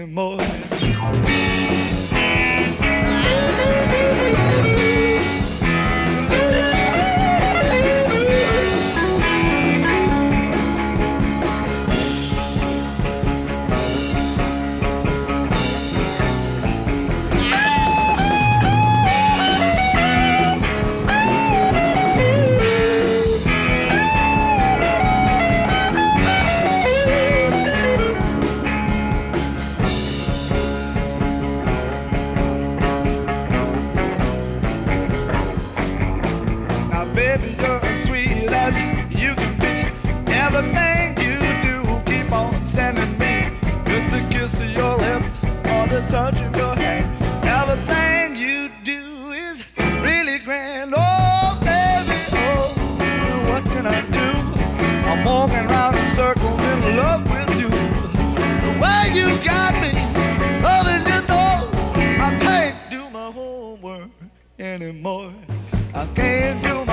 anymore. Baby, you're as sweet as you can be. Everything you do, keep on sending me. Just the kiss of your lips or the touch of your hand. Everything you do is really grand. Oh, baby, oh, what can I do? I'm walking around in circles in love with you. The way you got me, loving you though, I can't do my homework anymore. I can't do